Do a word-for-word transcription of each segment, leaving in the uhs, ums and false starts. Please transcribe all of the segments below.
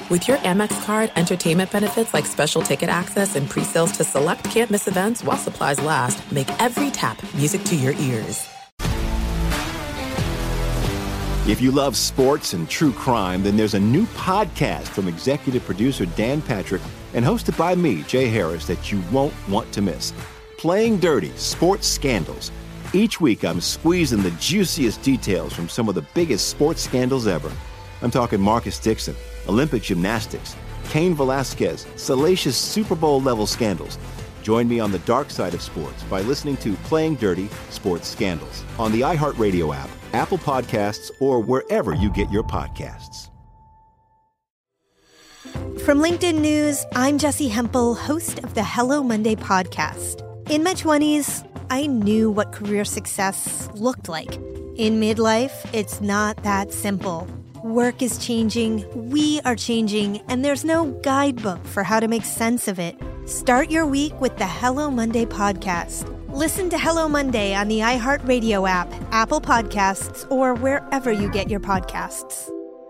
With your Amex card, entertainment benefits like special ticket access and pre-sales to select can't-miss events while supplies last make every tap music to your ears. If you love sports and true crime, then there's a new podcast from executive producer Dan Patrick and hosted by me, Jay Harris, that you won't want to miss. Playing Dirty: Sports Scandals. Each week, I'm squeezing the juiciest details from some of the biggest sports scandals ever. I'm talking Marcus Dixon, Olympic gymnastics, Cain Velasquez, salacious Super Bowl-level scandals. Join me on the dark side of sports by listening to Playing Dirty: Sports Scandals on the iHeartRadio app, Apple Podcasts, or wherever you get your podcasts. From LinkedIn News, I'm Jessie Hempel, host of the Hello Monday podcast. In my twenties, I knew what career success looked like. In midlife, it's not that simple. Work is changing, we are changing, and there's no guidebook for how to make sense of it. Start your week with the Hello Monday podcast. Listen to Hello Monday on the iHeartRadio app, Apple Podcasts, or wherever you get your podcasts.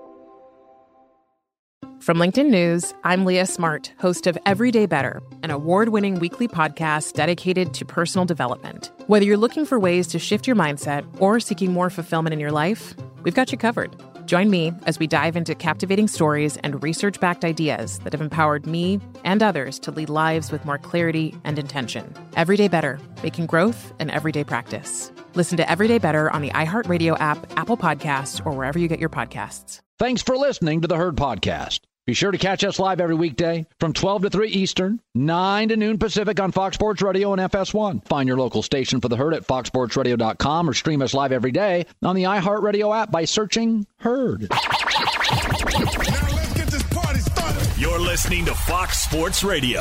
From LinkedIn News, I'm Leah Smart, host of Everyday Better, an award-winning weekly podcast dedicated to personal development. Whether you're looking for ways to shift your mindset or seeking more fulfillment in your life, we've got you covered. Join me as we dive into captivating stories and research-backed ideas that have empowered me and others to lead lives with more clarity and intention. Everyday Better, making growth an everyday practice. Listen to Everyday Better on the iHeartRadio app, Apple Podcasts, or wherever you get your podcasts. Thanks for listening to the Herd Podcast. Be sure to catch us live every weekday from twelve to three Eastern, nine to noon Pacific on Fox Sports Radio and F S one. Find your local station for the Herd at fox sports radio dot com or stream us live every day on the iHeartRadio app by searching Herd. Now let's get this party started. You're listening to Fox Sports Radio.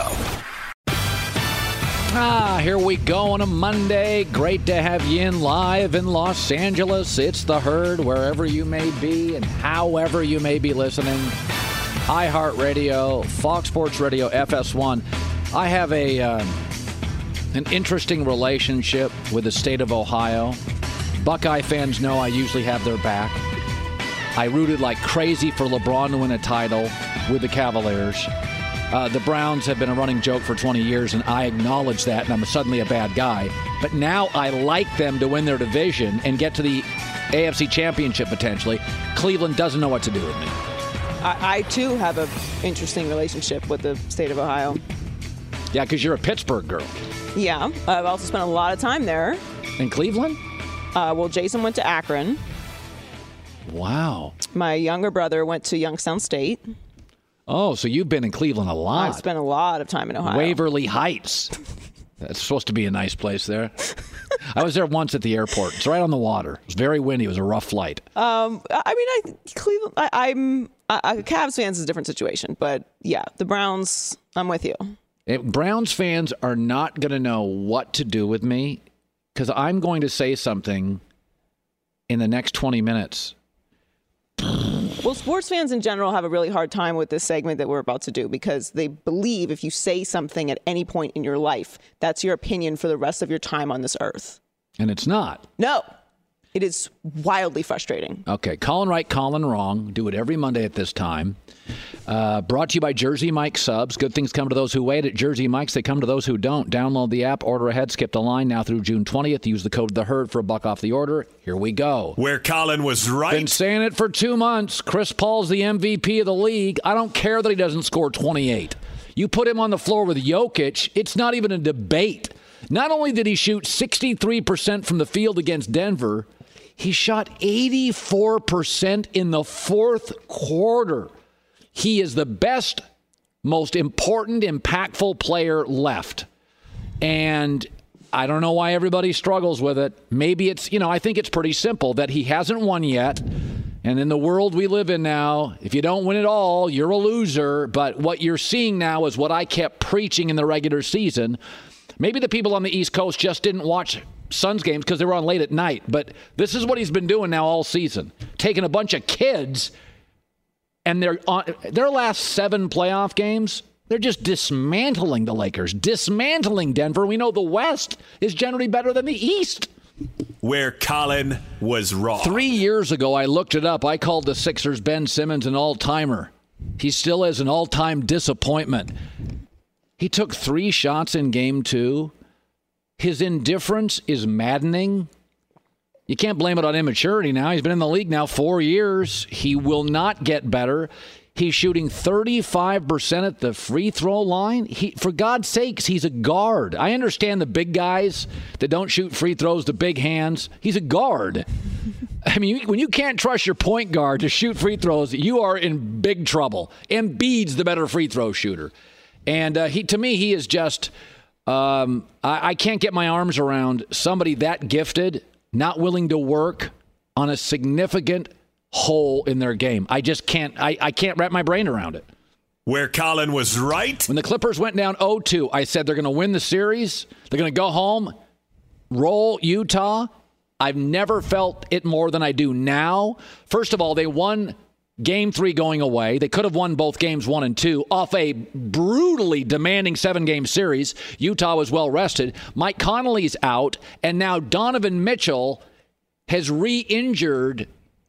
Ah, here we go on a Monday. Great to have you in live in Los Angeles. It's the Herd, wherever you may be and however you may be listening. iHeartRadio, Fox Sports Radio, F S one. I have a uh, an interesting relationship with the state of Ohio. Buckeye fans know I usually have their back. I rooted like crazy for LeBron to win a title with the Cavaliers. Uh, the Browns have been a running joke for twenty years, and I acknowledge that, and I'm suddenly a bad guy. But now I like them to win their division and get to the A F C Championship potentially. Cleveland doesn't know what to do with me. I, I, too, have an interesting relationship with the state of Ohio. Yeah, because you're a Pittsburgh girl. Yeah. I've also spent a lot of time there. In Cleveland? Uh, well, Jason went to Akron. Wow. My younger brother went to Youngstown State. Oh, so you've been in Cleveland a lot. I've spent a lot of time in Ohio. Waverly Heights. That's supposed to be a nice place there. I was there once at the airport. It's right on the water. It was very windy. It was a rough flight. Um, I mean, I Cleveland. I, I'm I, I, Cavs fans is a different situation, but yeah, the Browns. I'm with you. It, Browns fans are not going to know what to do with me because I'm going to say something in the next twenty minutes. Well, sports fans in general have a really hard time with this segment that we're about to do because they believe if you say something at any point in your life, that's your opinion for the rest of your time on this earth. And it's not. No. It is wildly frustrating. Okay. Colin right, Colin wrong. Do it every Monday at this time. Uh, brought to you by Jersey Mike Subs. Good things come to those who wait. At Jersey Mike's, they come to those who don't. Download the app, order ahead, skip the line now through June twentieth. Use the code The Herd for a buck off the order. Here we go. Where Colin was right. Been saying it for two months. Chris Paul's the M V P of the league. I don't care that he doesn't score twenty-eight. You put him on the floor with Jokic, it's not even a debate. Not only did he shoot sixty-three percent from the field against Denver, he shot eighty-four percent in the fourth quarter. He is the best, most important, impactful player left. And I don't know why everybody struggles with it. Maybe it's, you know, I think it's pretty simple that he hasn't won yet. And in the world we live in now, if you don't win it all, you're a loser. But what you're seeing now is what I kept preaching in the regular season. Maybe the people on the East Coast just didn't watch Suns games because they were on late at night. But this is what he's been doing now all season. Taking a bunch of kids and they're on their last seven playoff games, they're just dismantling the Lakers, dismantling Denver. We know the West is generally better than the East. Where Colin was wrong. Three years ago, I looked it up. I called the Sixers Ben Simmons an all-timer. He still is an all-time disappointment. He took three shots in game two. His indifference is maddening. You can't blame it on immaturity now. He's been in the league now four years. He will not get better. He's shooting thirty-five percent at the free throw line. He, for God's sakes, he's a guard. I understand the big guys that don't shoot free throws, the big hands. He's a guard. I mean, when you can't trust your point guard to shoot free throws, you are in big trouble. Embiid's the better free throw shooter. And uh, he, to me, he is just, um, I, I can't get my arms around somebody that gifted, not willing to work on a significant hole in their game. I just can't, I, I can't wrap my brain around it. Where Colin was right. When the Clippers went down oh two, I said they're going to win the series. They're going to go home, roll Utah. I've never felt it more than I do now. First of all, they won game three going away. They could have won both games one and two off a brutally demanding seven-game series. Utah was well rested. Mike Conley's out, and now Donovan Mitchell has re-injured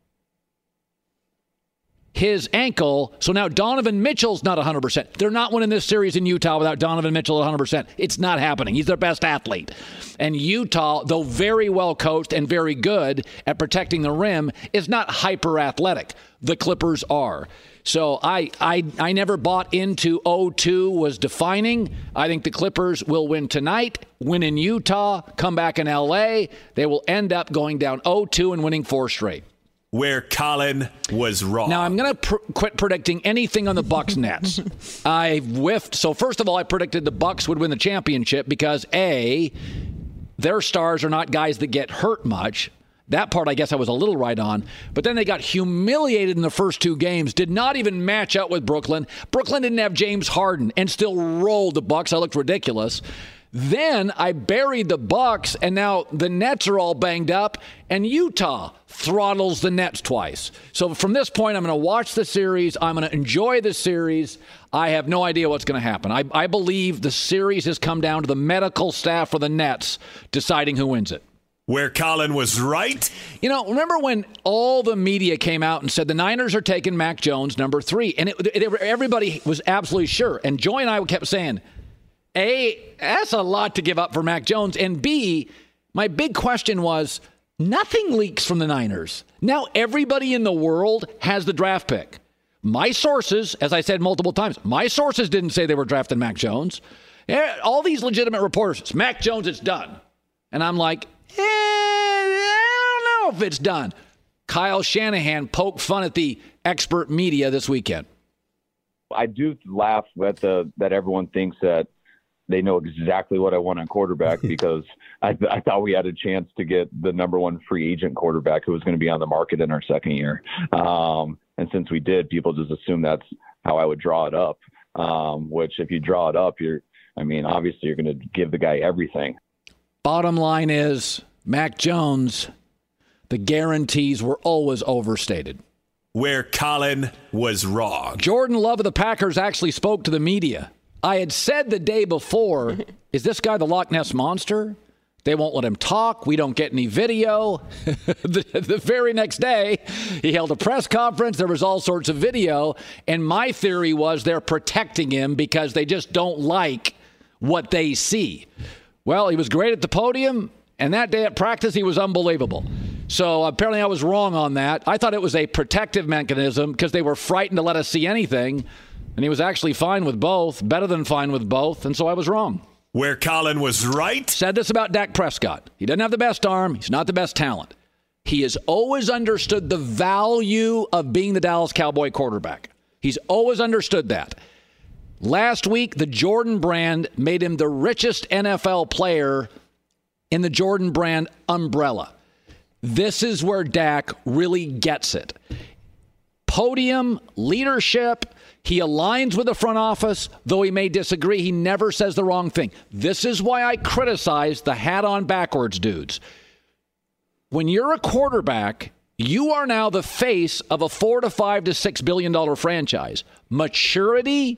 his ankle, so now Donovan Mitchell's not one hundred percent. They're not winning this series in Utah without Donovan Mitchell at one hundred percent. It's not happening. He's their best athlete. And Utah, though very well coached and very good at protecting the rim, is not hyper-athletic. The Clippers are. So I, I, I never bought into oh two was defining. I think the Clippers will win tonight, win in Utah, come back in L A. They will end up going down oh two and winning four straight. Where Colin was wrong. Now, I'm going to pr- quit predicting anything on the Bucks Nets. I whiffed. So, first of all, I predicted the Bucks would win the championship because, A, their stars are not guys that get hurt much. That part, I guess I was a little right on. But then they got humiliated in the first two games, did not even match up with Brooklyn. Brooklyn didn't have James Harden and still rolled the Bucks. I looked ridiculous. Then I buried the Bucks, and now the Nets are all banged up, and Utah throttles the Nets twice. So from this point, I'm going to watch the series. I'm going to enjoy the series. I have no idea what's going to happen. I, I believe the series has come down to the medical staff for the Nets deciding who wins it. Where Colin was right. You know, remember when all the media came out and said the Niners are taking Mac Jones, number three, and it, it, everybody was absolutely sure. And Joy and I kept saying, A, that's a lot to give up for Mac Jones. And B, my big question was, nothing leaks from the Niners. Now everybody in the world has the draft pick. My sources, as I said multiple times, my sources didn't say they were drafting Mac Jones. All these legitimate reporters, it's Mac Jones, it's done. And I'm like, eh, I don't know if it's done. Kyle Shanahan poked fun at the expert media this weekend. I do laugh at the that everyone thinks that they know exactly what I want on quarterback because I, th- I thought we had a chance to get the number one free agent quarterback who was going to be on the market in our second year. Um, and since we did, people just assume that's how I would draw it up, um, which if you draw it up, you're, I mean, obviously you're going to give the guy everything. Bottom line is, Mac Jones, the guarantees were always overstated. Where Colin was wrong. Jordan Love of the Packers actually spoke to the media. I had said the day before, is this guy the Loch Ness Monster? They won't let him talk. We don't get any video. the, the very next day, he held a press conference. There was all sorts of video. And my theory was they're protecting him because they just don't like what they see. Well, he was great at the podium. And that day at practice, he was unbelievable. So apparently I was wrong on that. I thought it was a protective mechanism because they were frightened to let us see anything. And he was actually fine with both, better than fine with both, and so I was wrong. Where Colin was right. Said this about Dak Prescott. He doesn't have the best arm. He's not the best talent. He has always understood the value of being the Dallas Cowboy quarterback. He's always understood that. Last week, the Jordan brand made him the richest N F L player in the Jordan brand umbrella. This is where Dak really gets it. Podium, leadership. He aligns with the front office, though he may disagree. He never says the wrong thing. This is why I criticize the hat on backwards dudes. When you're a quarterback, you are now the face of a four to five to six billion dollar franchise. Maturity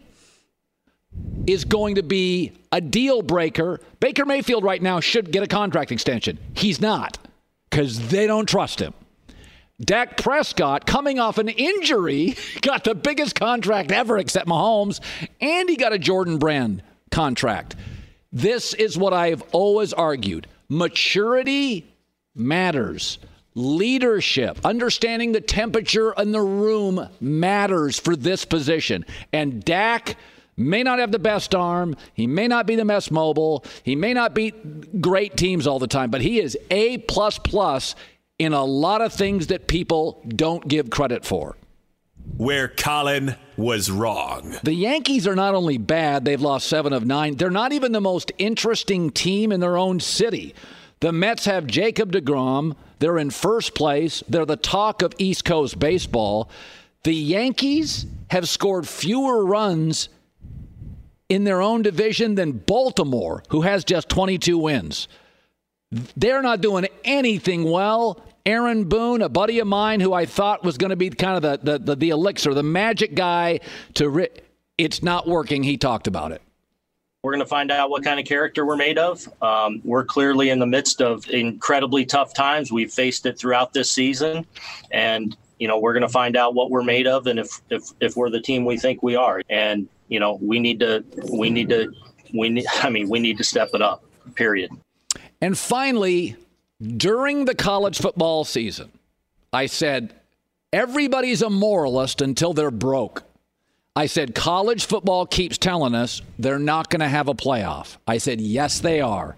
is going to be a deal breaker. Baker Mayfield right now should get a contract extension. He's not, because they don't trust him. Dak Prescott, coming off an injury, got the biggest contract ever except Mahomes, and he got a Jordan Brand contract. This is what I've always argued. Maturity matters. Leadership, understanding the temperature in the room matters for this position. And Dak may not have the best arm. He may not be the best mobile. He may not beat great teams all the time, but he is A plus plus in a lot of things that people don't give credit for. Where Colin was wrong. The Yankees are not only bad, they've lost seven of nine. They're not even the most interesting team in their own city. The Mets have Jacob deGrom. They're in first place. They're the talk of East Coast baseball. The Yankees have scored fewer runs in their own division than Baltimore, who has just twenty-two wins. They're not doing anything well. Aaron Boone, a buddy of mine who I thought was going to be kind of the, the, the, the elixir, the magic guy to ri- it's not working. He talked about it. We're going to find out what kind of character we're made of. Um, we're clearly in the midst of incredibly tough times. We've faced it throughout this season. And, you know, we're going to find out what we're made of and if, if, if we're the team we think we are. And, you know, we need to, we need to, we need, I mean, we need to step it up, period. And finally, during the college football season, I said, everybody's a moralist until they're broke. I said, college football keeps telling us they're not going to have a playoff. I said, yes, they are.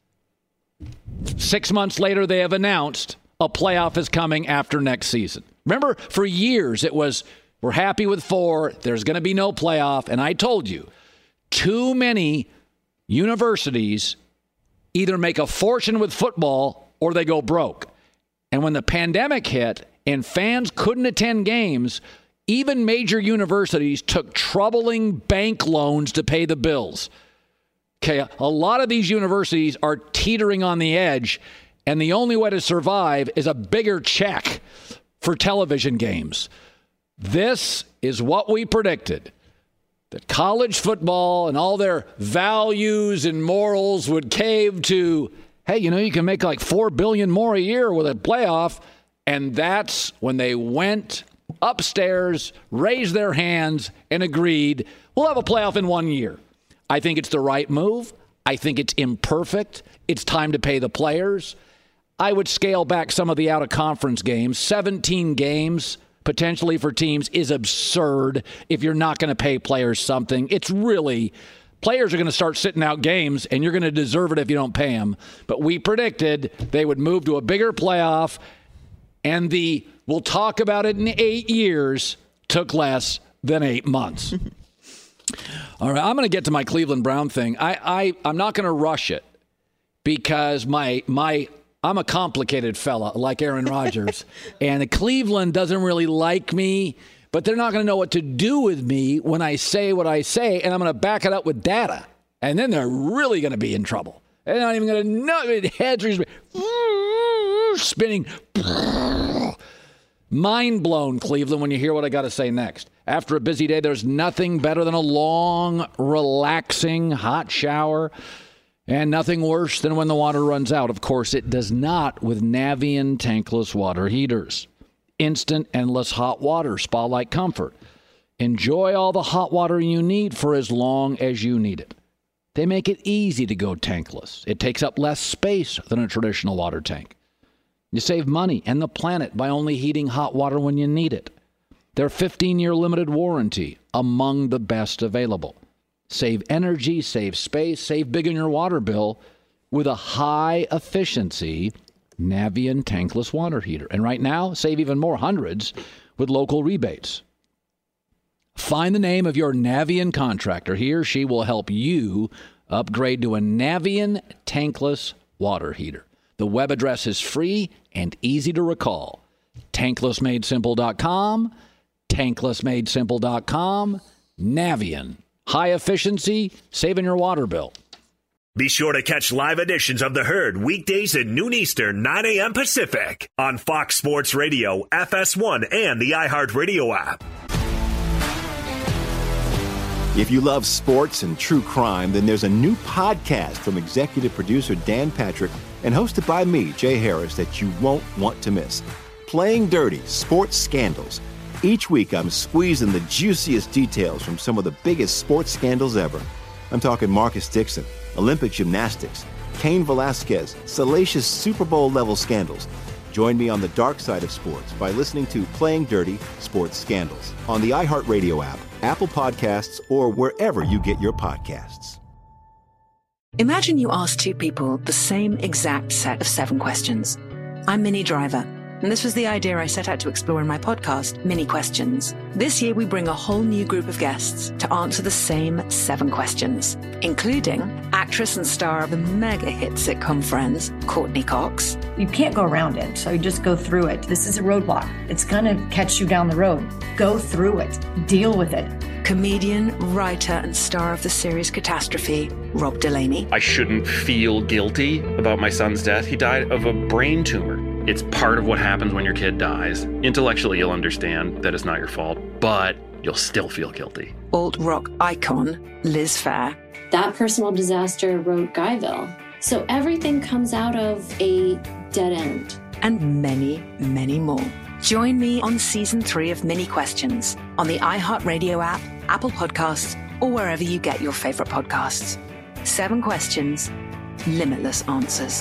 Six months later, they have announced a playoff is coming after next season. Remember, for years, it was, we're happy with four, there's going to be no playoff. And I told you, too many universities either make a fortune with football or they go broke. And when the pandemic hit and fans couldn't attend games, even major universities took troubling bank loans to pay the bills. Okay, a lot of these universities are teetering on the edge, and the only way to survive is a bigger check for television games. This is what we predicted, that college football and all their values and morals would cave to, hey, you know, you can make like four billion dollars more a year with a playoff, and that's when they went upstairs, raised their hands, and agreed, we'll have a playoff in one year. I think it's the right move. I think it's imperfect. It's time to pay the players. I would scale back some of the out-of-conference games. seventeen games potentially for teams is absurd if you're not going to pay players something. It's really, players are going to start sitting out games, and you're going to deserve it if you don't pay them. But we predicted they would move to a bigger playoff, and the we'll talk about it in eight years took less than eight months. All right, I'm going to get to my Cleveland Brown thing. I, I, I'm not going to rush it because my my I'm a complicated fella like Aaron Rodgers, and Cleveland doesn't really like me, but they're not going to know what to do with me when I say what I say, and I'm going to back it up with data, and then they're really going to be in trouble. They're not even going to know. Heads are spinning. Mind blown, Cleveland, when you hear what I got to say next. After a busy day, there's nothing better than a long, relaxing, hot shower, and nothing worse than when the water runs out. Of course, it does not with Navien tankless water heaters. Instant, endless hot water, spa-like comfort. Enjoy all the hot water you need for as long as you need it. They make it easy to go tankless. It takes up less space than a traditional water tank. You save money and the planet by only heating hot water when you need it. Their fifteen-year limited warranty, among the best available. Save energy, save space, save big on your water bill with a high-efficiency Navien tankless water heater. And right now, save even more, hundreds, with local rebates. Find the name of your Navien contractor. He or she will help you upgrade to a Navien tankless water heater. The web address is free and easy to recall. tankless made simple dot com, tankless made simple dot com, Navien. High efficiency, saving your water bill. Be sure to catch live editions of The Herd weekdays at noon Eastern, nine a.m. Pacific on Fox Sports Radio, F S one, and the iHeartRadio app. If you love sports and true crime, then there's a new podcast from executive producer Dan Patrick and hosted by me, Jay Harris, that you won't want to miss. Playing Dirty: Sports Scandals. Each week, I'm squeezing the juiciest details from some of the biggest sports scandals ever. I'm talking Marcus Dixon, Olympic gymnastics, Cain Velasquez, salacious Super Bowl-level scandals. Join me on the dark side of sports by listening to Playing Dirty: Sports Scandals on the iHeartRadio app, Apple Podcasts, or wherever you get your podcasts. Imagine you ask two people the same exact set of seven questions. I'm Minnie Driver, and this was the idea I set out to explore in my podcast, Mini Questions. This year, we bring a whole new group of guests to answer the same seven questions, including actress and star of the mega hit sitcom Friends, Courtney Cox. You can't go around it, so you just go through it. This is a roadblock. It's going to catch you down the road. Go through it. Deal with it. Comedian, writer, and star of the series Catastrophe, Rob Delaney. I shouldn't feel guilty about my son's death. He died of a brain tumor. It's part of what happens when your kid dies. Intellectually, you'll understand that it's not your fault, but you'll still feel guilty. Alt-rock icon, Liz Phair. That personal disaster wrote Guyville. So everything comes out of a dead end. And many, many more. Join me on season three of Mini Questions on the iHeartRadio app, Apple Podcasts, or wherever you get your favorite podcasts. Seven questions, limitless answers.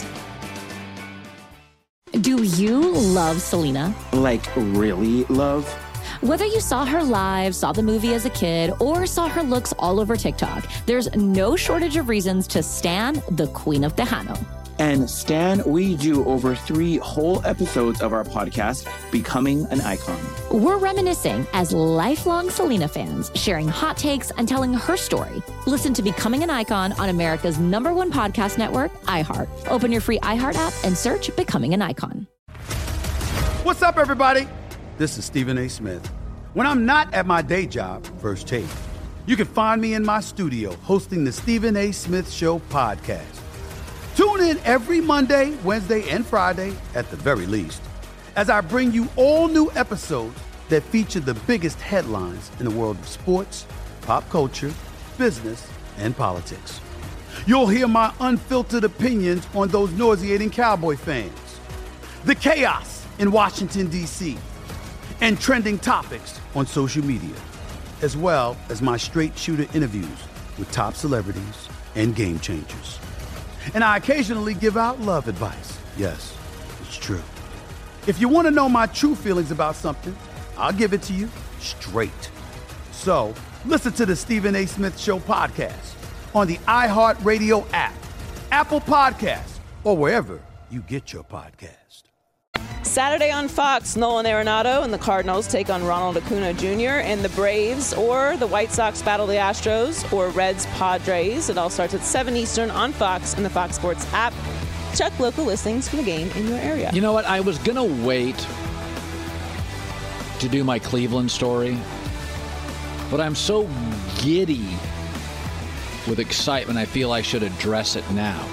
Do you love Selena? Like, really love? Whether you saw her live, saw the movie as a kid, or saw her looks all over TikTok, there's no shortage of reasons to stan the Queen of Tejano. And Stan, we do over three whole episodes of our podcast, Becoming an Icon. We're reminiscing as lifelong Selena fans, sharing hot takes and telling her story. Listen to Becoming an Icon on America's number one podcast network, iHeart. Open your free iHeart app and search Becoming an Icon. What's up, everybody? This is Stephen A. Smith. When I'm not at my day job, First Take, you can find me in my studio hosting the Stephen A. Smith Show podcast. Tune in every Monday, Wednesday, and Friday, at the very least, as I bring you all new episodes that feature the biggest headlines in the world of sports, pop culture, business, and politics. You'll hear my unfiltered opinions on those nauseating Cowboy fans, the chaos in Washington, D C, and trending topics on social media, as well as my straight shooter interviews with top celebrities and game changers. And I occasionally give out love advice. Yes, it's true. If you want to know my true feelings about something, I'll give it to you straight. So listen to the Stephen A. Smith Show podcast on the iHeartRadio app, Apple Podcasts, or wherever you get your podcast. Saturday on Fox, Nolan Arenado and the Cardinals take on Ronald Acuna Junior and the Braves, or the White Sox battle the Astros, or Reds Padres. It all starts at seven Eastern on Fox and the Fox Sports app. Check local listings for the game in your area. You know what? I was going to wait to do my Cleveland story, but I'm so giddy with excitement, I feel I should address it now.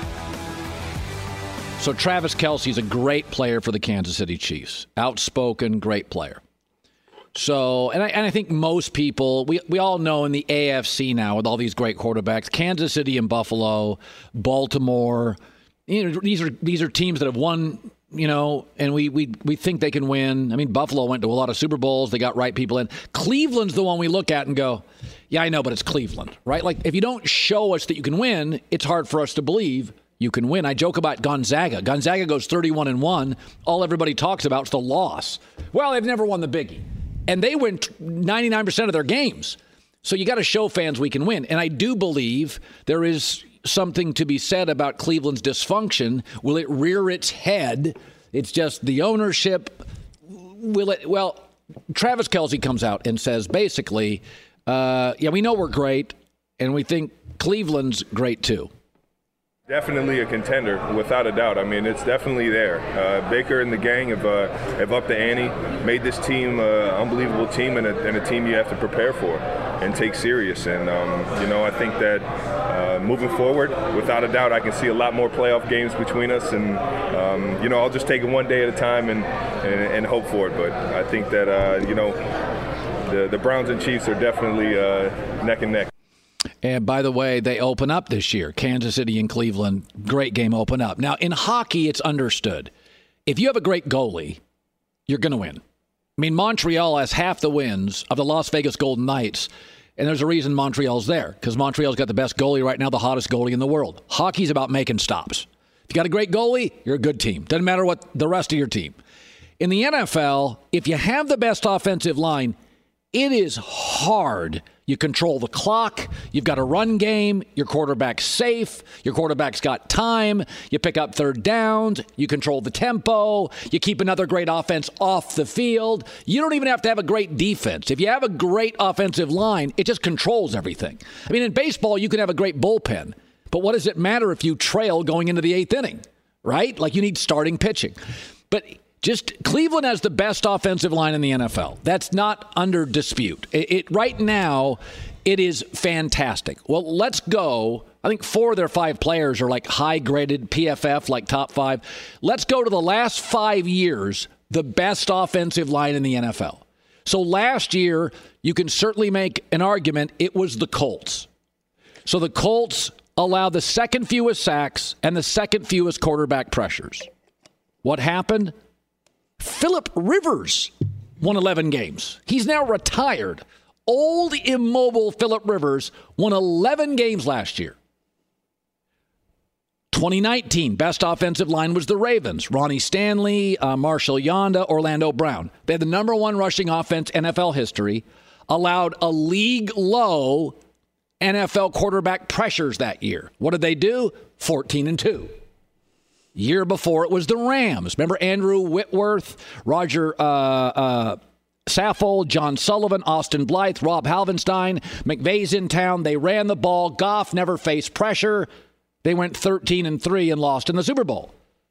So Travis Kelce's a great player for the Kansas City Chiefs. Outspoken, great player. So, and I, and I think most people, we, we all know in the A F C now with all these great quarterbacks, Kansas City and Buffalo, Baltimore, you know, these are these are teams that have won, you know, and we, we, we think they can win. I mean, Buffalo went to a lot of Super Bowls. They got right people in. Cleveland's the one we look at and go, yeah, I know, but it's Cleveland, right? Like, if you don't show us that you can win, it's hard for us to believe you can win. I joke about Gonzaga. Gonzaga goes thirty-one and one. All everybody talks about is the loss. Well, they've never won the Biggie. And they win ninety-nine percent of their games. So you got to show fans we can win. And I do believe there is something to be said about Cleveland's dysfunction. Will it rear its head? It's just the ownership. Will it? Well, Travis Kelce comes out and says basically, uh, yeah, we know we're great, and we think Cleveland's great too. Definitely a contender, without a doubt. I mean, it's definitely there. Uh, Baker and the gang have, uh, have upped the ante, made this team an unbelievable team and a, and a team you have to prepare for and take serious. And, um, you know, I think that uh, moving forward, without a doubt, I can see a lot more playoff games between us. And, um, you know, I'll just take it one day at a time and, and, and hope for it. But I think that, uh, you know, the, the Browns and Chiefs are definitely uh, neck and neck. And by the way, they open up this year. Kansas City and Cleveland, great game open up. Now, in hockey, it's understood. If you have a great goalie, you're going to win. I mean, Montreal has half the wins of the Las Vegas Golden Knights, and there's a reason Montreal's there, because Montreal's got the best goalie right now, the hottest goalie in the world. Hockey's about making stops. If you got a great goalie, you're a good team. Doesn't matter what the rest of your team. In the N F L, if you have the best offensive line, it is hard. You control the clock. You've got a run game. Your quarterback's safe. Your quarterback's got time. You pick up third downs. You control the tempo. You keep another great offense off the field. You don't even have to have a great defense. If you have a great offensive line, it just controls everything. I mean, in baseball, you can have a great bullpen. But what does it matter if you trail going into the eighth inning, right? Like, you need starting pitching. But just Cleveland has the best offensive line in the N F L. That's not under dispute. It, it right now, it is fantastic. Well, let's go. I think four of their five players are like high-graded P F F, like top five. Let's go to the last five years, the best offensive line in the N F L. So last year, you can certainly make an argument it was the Colts. So the Colts allowed the second fewest sacks and the second fewest quarterback pressures. What happened? Phillip Rivers won eleven games. He's now retired. Old, immobile Phillip Rivers won eleven games last year. twenty nineteen, best offensive line was the Ravens. Ronnie Stanley, uh, Marshall Yanda, Orlando Brown. They had the number one rushing offense N F L history, allowed a league-low N F L quarterback pressures that year. What did they do? fourteen and two. Year before, it was the Rams. Remember Andrew Whitworth, Roger uh, uh, Saffold, John Sullivan, Austin Blythe, Rob Halvenstein. McVay's in town. They ran the ball. Goff never faced pressure. They went thirteen and three and lost in the Super Bowl.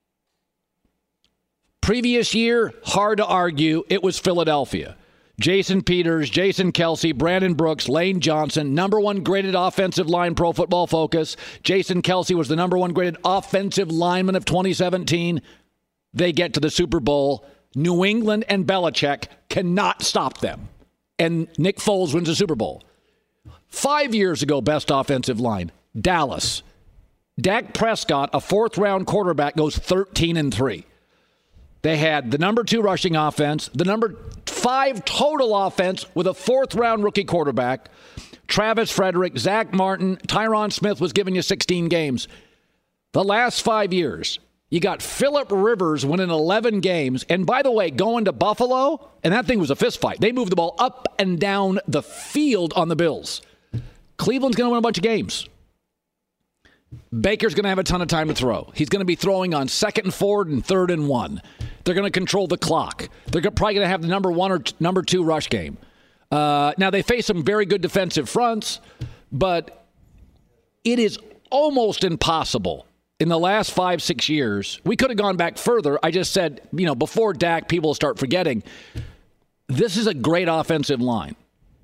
Previous year, hard to argue, it was Philadelphia. Jason Peters, Jason Kelce, Brandon Brooks, Lane Johnson, number one graded offensive line, Pro Football Focus. Jason Kelce was the number one graded offensive lineman of twenty seventeen. They get to the Super Bowl. New England and Belichick cannot stop them. And Nick Foles wins the Super Bowl. Five years ago, best offensive line, Dallas. Dak Prescott, a fourth-round quarterback, goes thirteen and three. They had the number two rushing offense, the number five total offense with a fourth-round rookie quarterback. Travis Frederick, Zach Martin, Tyron Smith was giving you sixteen games. The last five years, you got Phillip Rivers winning eleven games. And by the way, going to Buffalo, and that thing was a fistfight. They moved the ball up and down the field on the Bills. Cleveland's going to win a bunch of games. Baker's going to have a ton of time to throw. He's going to be throwing on second and forward and third and one. They're going to control the clock. They're probably going to have the number one or t- number two rush game. Uh, now, they face some very good defensive fronts, but it is almost impossible. In the last five, six years, we could have gone back further. I just said, you know, before Dak, people start forgetting, this is a great offensive line.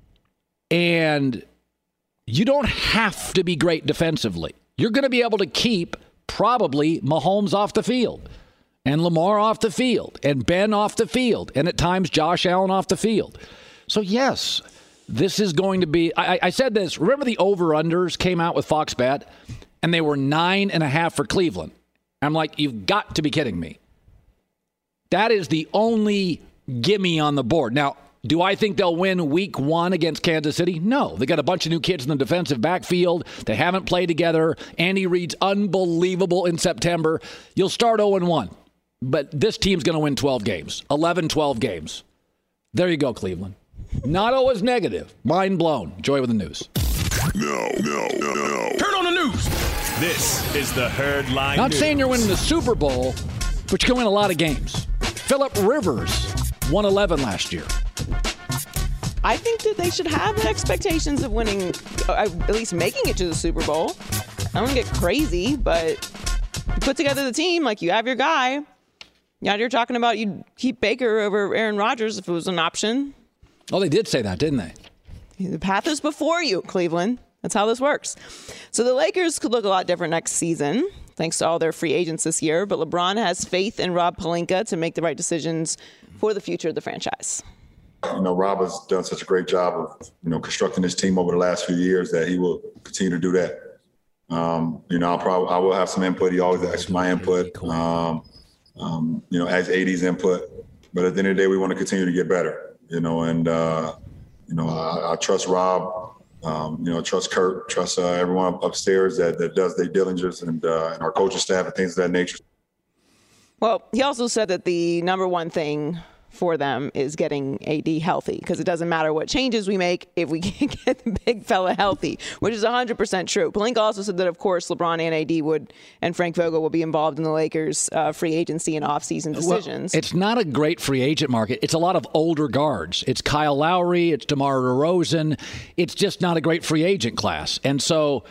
And you don't have to be great defensively. You're going to be able to keep probably Mahomes off the field and Lamar off the field and Ben off the field and at times Josh Allen off the field. So, yes, this is going to be – I said this. Remember the over-unders came out with Fox Bet and they were nine and a half for Cleveland. I'm like, you've got to be kidding me. That is the only gimme on the board. Now, do I think they'll win week one against Kansas City? No. They got a bunch of new kids in the defensive backfield. They haven't played together. Andy Reid's unbelievable in September. You'll start oh and one. But this team's going to win twelve games, eleven, twelve games. There you go, Cleveland. Not always negative. Mind blown. Joy with the news. No, no, no, no. Turn on the news. This is the Herd Line Not News. saying you're winning the Super Bowl, but you can win a lot of games. Phillip Rivers won eleven last year. I think that they should have expectations of winning, uh, at least making it to the Super Bowl. I don't get crazy, but you put together the team, like you have your guy. Now you're talking about you'd keep Baker over Aaron Rodgers if it was an option. Oh, they did say that, didn't they? The path is before you, Cleveland. That's how this works. So the Lakers could look a lot different next season, thanks to all their free agents this year. But LeBron has faith in Rob Pelinka to make the right decisions for the future of the franchise. You know, Rob has done such a great job of, you know, constructing his team over the last few years that he will continue to do that. Um, you know, I'll probably, I will have some input. He always asks for my input. Um, um, you know, as A D's input. but at the end of the day, we want to continue to get better, you know, and, uh, you know, I, I trust Rob, um, you know, trust Kurt, trust uh, everyone upstairs that, that does their diligence and, uh, and our coaching staff and things of that nature. Well, he also said that the number one thing for them is getting A D healthy, because it doesn't matter what changes we make if we can't get the big fella healthy, which is one hundred percent true. Pelinka also said that, of course, LeBron and A D would and Frank Vogel will be involved in the Lakers' uh, free agency and offseason decisions. Well, it's not a great free agent market. It's a lot of older guards. It's Kyle Lowry. It's DeMar DeRozan. It's just not a great free agent class. And so,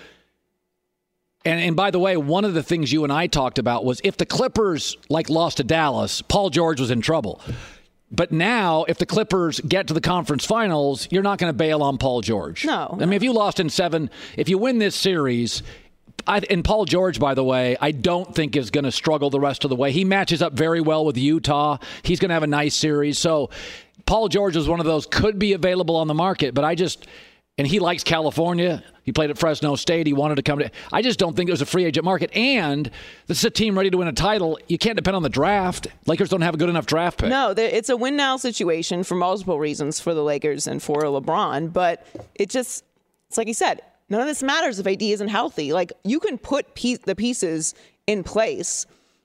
and, and by the way, one of the things you and I talked about was if the Clippers like lost to Dallas, Paul George was in trouble. But now, if the Clippers get to the conference finals, you're not going to bail on Paul George. No. I mean, if you lost in seven, if you win this series, I, and Paul George, by the way, I don't think is going to struggle the rest of the way. He matches up very well with Utah. He's going to have a nice series. So Paul George is one of those, could be available on the market, but I just, and he likes California. He played at Fresno State. He wanted to come to, I just don't think there's a free agent market. And this is a team ready to win a title. You can't depend on the draft. Lakers don't have a good enough draft pick. No, it's a win now situation for multiple reasons for the Lakers and for LeBron. But it just, it's like you said, none of this matters if A D isn't healthy. Like, you can put piece, the pieces in place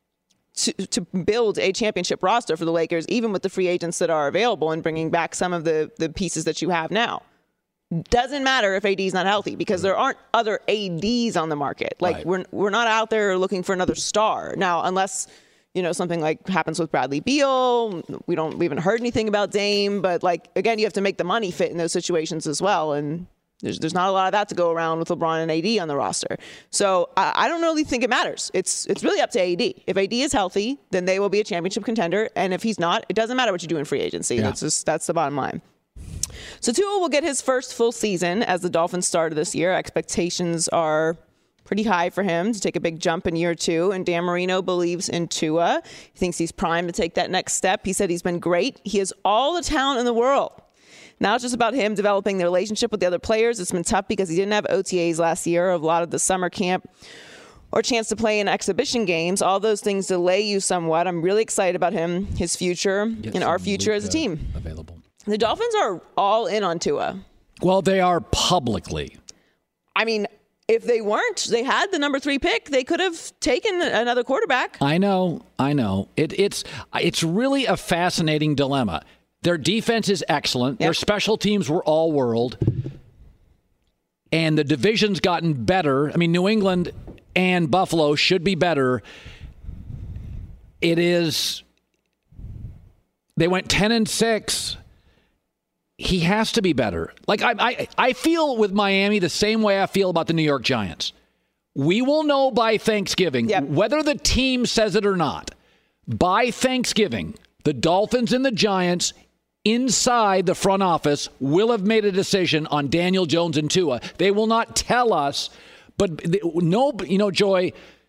to, to build a championship roster for the Lakers, even with the free agents that are available and bringing back some of the, the pieces that you have now. Doesn't matter if A D's not healthy, because there aren't other A Ds on the market. Like, right. we're we're not out there looking for another star now, unless, you know, something like happens with Bradley Beal. We don't we haven't heard anything about Dame, but like, again, you have to make the money fit in those situations as well, and there's there's not a lot of that to go around with LeBron and A D on the roster. So I, I don't really think it matters. It's it's really up to A D. If A D is healthy, then they will be a championship contender, and if he's not, it doesn't matter what you do in free agency. Yeah. That's just that's the bottom line. So Tua will get his first full season as the Dolphins started this year. Expectations are pretty high for him to take a big jump in year two. And Dan Marino believes in Tua. He thinks he's primed to take that next step. He said he's been great. He has all the talent in the world. Now it's just about him developing the relationship with the other players. It's been tough because he didn't have O T As last year, a lot of the summer camp or chance to play in exhibition games. All those things delay you somewhat. I'm really excited about him, his future, Get and our future Luka as a team. Available. The Dolphins are all in on Tua. Well, they are publicly. I mean, if they weren't, they had the number three pick. They could have taken another quarterback. I know. I know. It, it's it's really a fascinating dilemma. Their defense is excellent. Yep. Their special teams were all world. And the division's gotten better. I mean, New England and Buffalo should be better. It is. They went ten and six. He has to be better. Like, I, I I feel with Miami the same way I feel about the New York Giants. We will know by Thanksgiving, yep. whether the team says it or not. By Thanksgiving, the Dolphins and the Giants inside the front office will have made a decision on Daniel Jones and Tua. They will not tell us, but no, you know, Joy,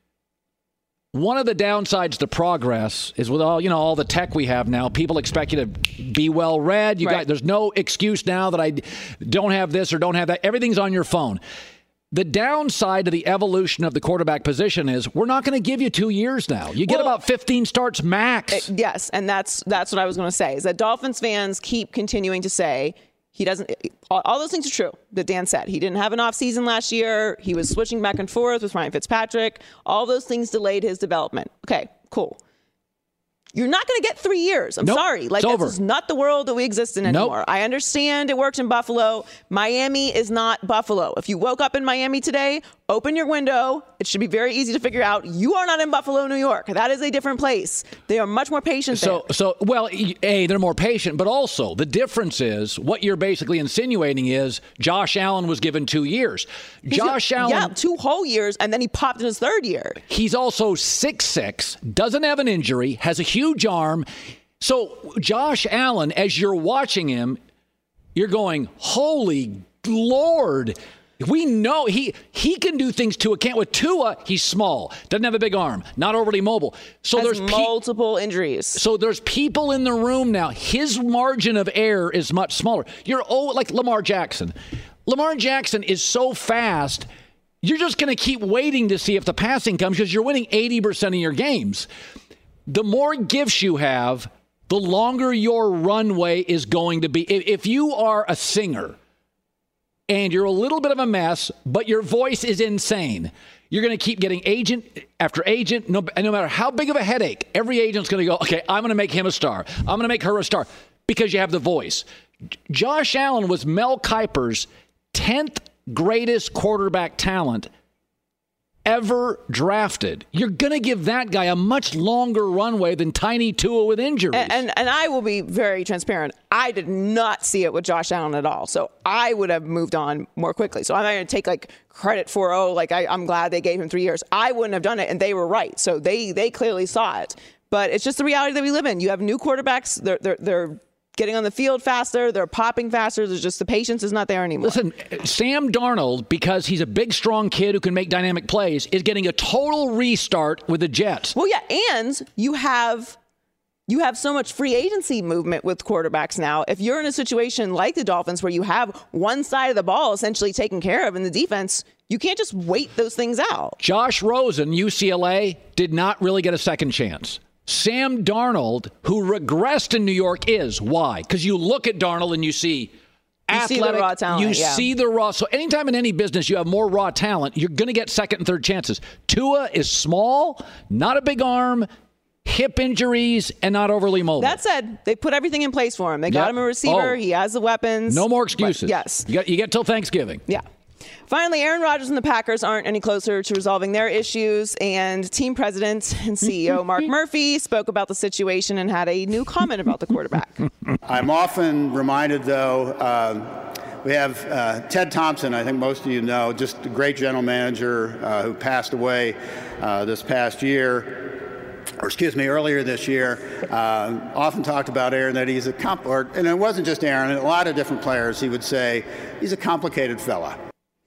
one of the downsides to progress is with all, you know, all the tech we have now, people expect you to be well read. You right. got, there's no excuse now that I don't have this or don't have that. Everything's on your phone. The downside to the evolution of the quarterback position is we're not going to give you two years now. You get well, about fifteen starts max. It, yes, and that's that's what I was going to say, is that Dolphins fans keep continuing to say he doesn't – all those things are true that Dan said. He didn't have an offseason last year. He was switching back and forth with Ryan Fitzpatrick. All those things delayed his development. Okay, cool. You're not going to get three years. I'm nope, sorry. Like, this is not the world that we exist in anymore. Nope. I understand it worked in Buffalo. Miami is not Buffalo. If you woke up in Miami today, open your window. It should be very easy to figure out. You are not in Buffalo, New York. That is a different place. They are much more patient so, there. So, well, A, they're more patient, but also the difference is what you're basically insinuating is Josh Allen was given two years. He's Josh got, Allen. Yeah, two whole years, and then he popped in his third year. He's also six six, doesn't have an injury, has a huge arm. So Josh Allen, as you're watching him, you're going, holy Lord. We know he he can do things Tua can't. With Tua, he's small, doesn't have a big arm, not overly mobile. So Has there's multiple pe- injuries. So there's people in the room now. His margin of error is much smaller. You're oh like Lamar Jackson. Lamar Jackson is so fast. You're just going to keep waiting to see if the passing comes because you're winning eighty percent of your games. The more gifts you have, the longer your runway is going to be. If you are a singer and you're a little bit of a mess, but your voice is insane, you're going to keep getting agent after agent. No, no matter how big of a headache, every agent's going to go, okay, I'm going to make him a star. I'm going to make her a star because you have the voice. Josh Allen was Mel Kiper's tenth greatest quarterback talent ever drafted. You're going to give that guy a much longer runway than Tiny Tua with injuries. And, and and I will be very transparent. I did not see it with Josh Allen at all. So I would have moved on more quickly. So I'm not going to take like credit for, oh, like I, I'm glad they gave him three years. I wouldn't have done it, and they were right. So they they clearly saw it. But it's just the reality that we live in. You have new quarterbacks. They're they're they're getting on the field faster. They're popping faster. There's just the patience is not there anymore. Listen, Sam Darnold, because he's a big, strong kid who can make dynamic plays, is getting a total restart with the Jets. Well, yeah, and you have you have so much free agency movement with quarterbacks now. If you're in a situation like the Dolphins where you have one side of the ball essentially taken care of in the defense, you can't just wait those things out. Josh Rosen, U C L A, did not really get a second chance. Sam Darnold, who regressed in New York, is. Why? Because you look at Darnold and you see you athletic. See the raw talent, you yeah. see the raw. So anytime in any business you have more raw talent, you're going to get second and third chances. Tua is small, not a big arm, hip injuries, and not overly mobile. That said, they put everything in place for him. They got yep. him a receiver. Oh. He has the weapons. No more excuses. But yes. You, got, you get till Thanksgiving. Yeah. Finally, Aaron Rodgers and the Packers aren't any closer to resolving their issues, and team president and C E O Mark Murphy spoke about the situation and had a new comment about the quarterback. I'm often reminded, though, uh, we have uh, Ted Thompson, I think most of you know, just a great general manager uh, who passed away uh, this past year. Or excuse me, earlier this year, uh, often talked about Aaron that he's a comp, or, and it wasn't just Aaron, a lot of different players, he would say, he's a complicated fella.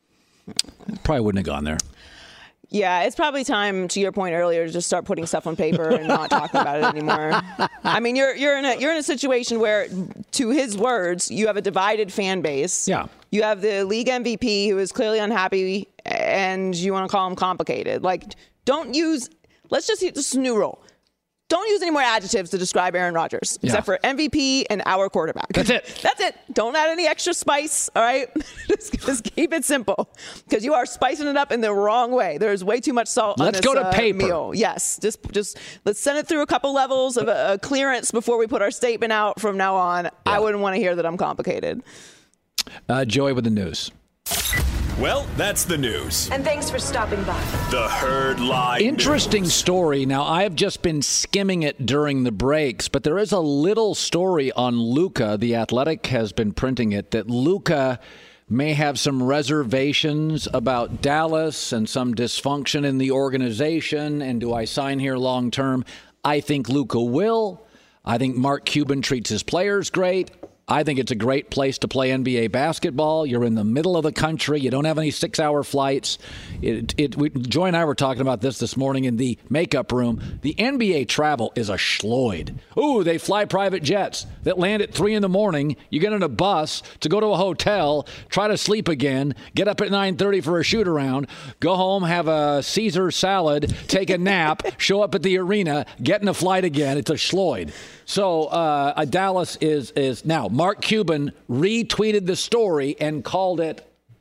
Probably wouldn't have gone there. Yeah, it's probably time, to your point earlier, to just start putting stuff on paper and not talking about it anymore. I mean, you're you're in a you're in a situation where, to his words, you have a divided fan base. Yeah. You have the league M V P who is clearly unhappy, and you want to call him complicated. Like, don't use. Let's just use this new rule. Don't use any more adjectives to describe Aaron Rodgers, yeah. except for M V P and our quarterback. That's it. That's it. Don't add any extra spice, all right? just, just keep it simple, because you are spicing it up in the wrong way. There's way too much salt let's on this go to uh, paper. meal. Yes, just just let's send it through a couple levels of a, a clearance before we put our statement out from now on. Yeah. I wouldn't want to hear that I'm complicated. Uh, Joey with the news. Well, that's the news. And thanks for stopping by. The Herd Live Interesting news. story. Now, I have just been skimming it during the breaks, but there is a little story on Luka. The Athletic has been printing it, that Luka may have some reservations about Dallas and some dysfunction in the organization. And do I sign here long term? I think Luka will. I think Mark Cuban treats his players great. I think it's a great place to play N B A basketball. You're in the middle of the country. You don't have any six-hour flights. It, it, we, Joy and I were talking about this this morning in the makeup room. The N B A travel is a schloid. Ooh, they fly private jets that land at three in the morning. You get on a bus to go to a hotel, try to sleep again, get up at nine thirty for a shoot-around, go home, have a Caesar salad, take a nap, show up at the arena, get in a flight again. It's a schloid. So uh, Dallas is is now. Mark Cuban retweeted the story and called it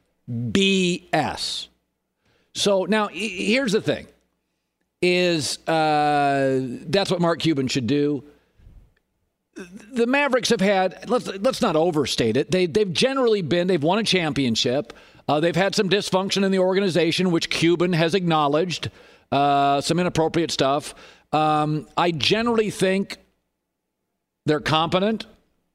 B S. So now here's the thing: is uh, that's what Mark Cuban should do. The Mavericks have had, let's let's not overstate it. They they've generally been they've won a championship. Uh, they've had some dysfunction in the organization, which Cuban has acknowledged. Uh, some inappropriate stuff. Um, I generally think they're competent.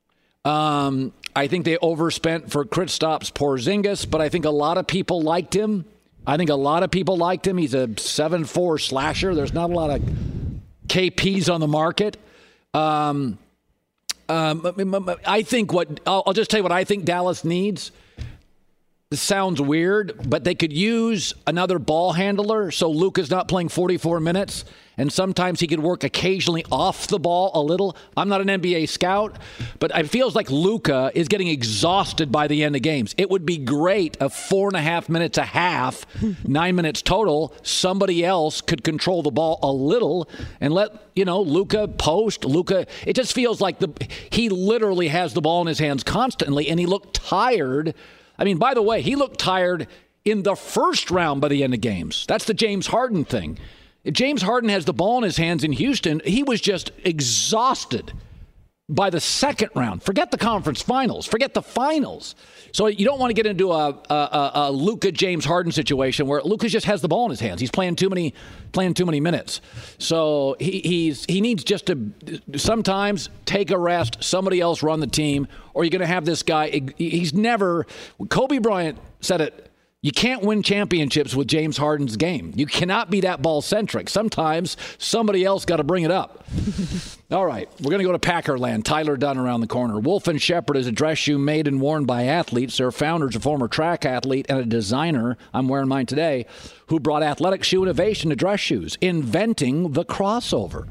Um, I think they overspent for Kristaps Porzingis, but I think a lot of people liked him. I think a lot of people liked him. He's a seven four slasher. There's not a lot of K Ps on the market. Um, um, I think what I'll, I'll just tell you what I think Dallas needs. This sounds weird, but they could use another ball handler so Luka's not playing forty-four minutes, and sometimes he could work occasionally off the ball a little. I'm not an N B A scout, but it feels like Luka is getting exhausted by the end of games. It would be great if four and a half minutes a half, nine minutes total, somebody else could control the ball a little and let, you know, Luka post. Luka, it just feels like the he literally has the ball in his hands constantly, and he looked tired. I mean, by the way, he looked tired in the first round by the end of games. That's the James Harden thing. If James Harden has the ball in his hands in Houston, he was just exhausted by the second round. Forget the conference finals. Forget the finals. So you don't want to get into a, a, a, a Luka James Harden situation where Luka just has the ball in his hands. He's playing too many playing too many minutes. So he he's he needs just to sometimes take a rest, somebody else run the team, or you're going to have this guy. He's never – Kobe Bryant said it. You can't win championships with James Harden's game. You cannot be that ball-centric. Sometimes somebody else got to bring it up. All right, we're going to go to Packerland. Tyler Dunn around the corner. Wolf and Shepherd is a dress shoe made and worn by athletes. Their founder is a former track athlete and a designer. I'm wearing mine today, who brought athletic shoe innovation to dress shoes, inventing the crossover.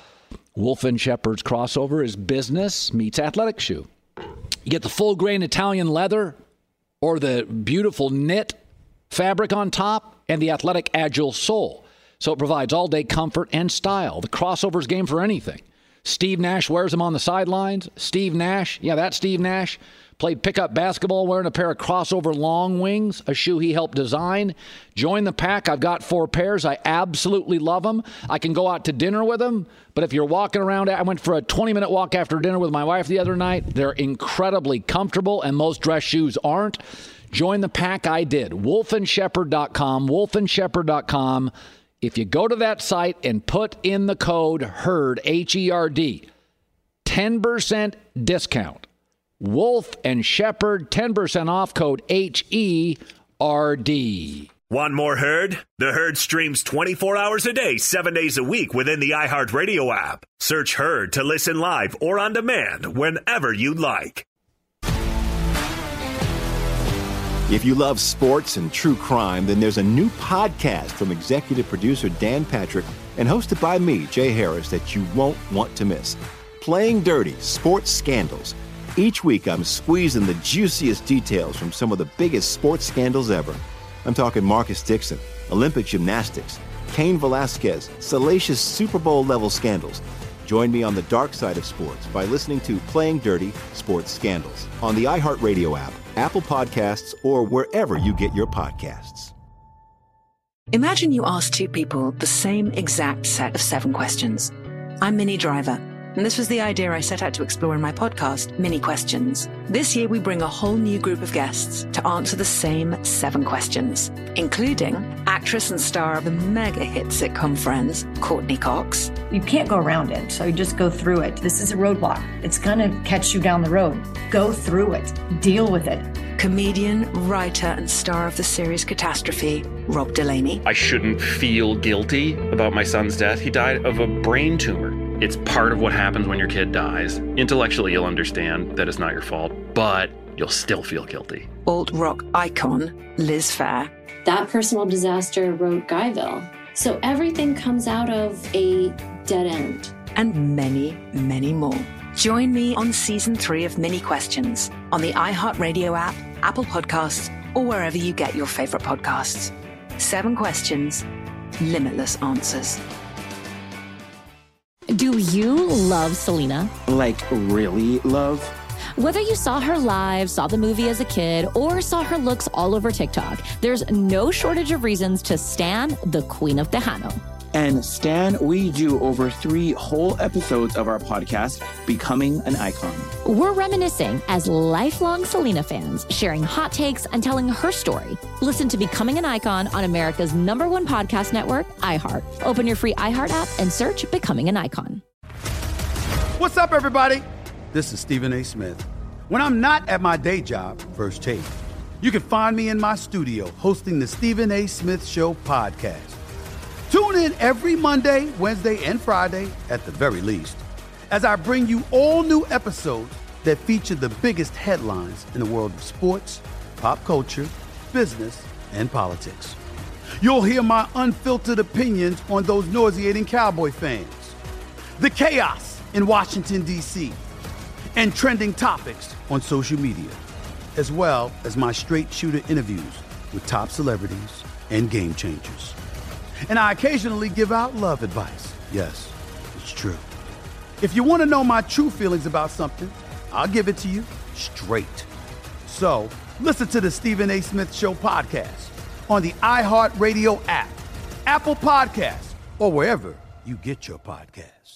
Wolf and Shepherd's crossover is business meets athletic shoe. You get the full-grain Italian leather or the beautiful knit fabric on top, and the athletic agile sole. So it provides all-day comfort and style. The crossover's game for anything. Steve Nash wears them on the sidelines. Steve Nash, yeah, that's Steve Nash, played pickup basketball wearing a pair of crossover long wings, a shoe he helped design. Join the pack. I've got four pairs. I absolutely love them. I can go out to dinner with them, but if you're walking around, I went for a twenty-minute walk after dinner with my wife the other night. They're incredibly comfortable, and most dress shoes aren't. Join the pack. I did. wolf and shepherd dot com, wolf and shepherd dot com. If you go to that site and put in the code HERD, H E R D, ten percent discount. Wolf and Shepherd, ten percent off, code H E R D. Want more Herd? The Herd streams twenty-four hours a day, seven days a week within the iHeartRadio app. Search Herd to listen live or on demand whenever you like. If you love sports and true crime, then there's a new podcast from executive producer Dan Patrick and hosted by me, Jay Harris, that you won't want to miss. Playing Dirty: Sports Scandals. Each week, I'm squeezing the juiciest details from some of the biggest sports scandals ever. I'm talking Marcus Dixon, Olympic gymnastics, Cain Velasquez, salacious Super Bowl-level scandals. Join me on the dark side of sports by listening to Playing Dirty: Sports Scandals on the iHeartRadio app, Apple Podcasts, or wherever you get your podcasts. Imagine you ask two people the same exact set of seven questions. I'm Minnie Driver, and this was the idea I set out to explore in my podcast, Mini Questions. This year, we bring a whole new group of guests to answer the same seven questions, including actress and star of the mega hit sitcom Friends, Courtney Cox. You can't go around it, so you just go through it. This is a roadblock. It's going to catch you down the road. Go through it. Deal with it. Comedian, writer, and star of the series Catastrophe, Rob Delaney. I shouldn't feel guilty about my son's death. He died of a brain tumor. It's part of what happens when your kid dies. Intellectually, you'll understand that it's not your fault, but you'll still feel guilty. Alt-rock icon, Liz Phair. That personal disaster wrote Guyville. So everything comes out of a dead end. And many, many more. Join me on season three of Mini Questions on the iHeartRadio app, Apple Podcasts, or wherever you get your favorite podcasts. Seven questions, limitless answers. Do you love Selena? Like, really love? Whether you saw her live, saw the movie as a kid, or saw her looks all over TikTok, there's no shortage of reasons to stan the Queen of Tejano. And Stan, we do over three whole episodes of our podcast, Becoming an Icon. We're reminiscing as lifelong Selena fans, sharing hot takes and telling her story. Listen to Becoming an Icon on America's number one podcast network, iHeart. Open your free iHeart app and search Becoming an Icon. What's up, everybody? This is Stephen A. Smith. When I'm not at my day job, First Take, you can find me in my studio hosting the Stephen A. Smith Show podcast. Tune in every Monday, Wednesday, and Friday, at the very least, as I bring you all new episodes that feature the biggest headlines in the world of sports, pop culture, business, and politics. You'll hear my unfiltered opinions on those nauseating Cowboy fans, the chaos in Washington, D C, and trending topics on social media, as well as my straight shooter interviews with top celebrities and game changers. And I occasionally give out love advice. Yes, it's true. If you want to know my true feelings about something, I'll give it to you straight. So listen to the Stephen A. Smith Show podcast on the iHeartRadio app, Apple Podcasts, or wherever you get your podcast.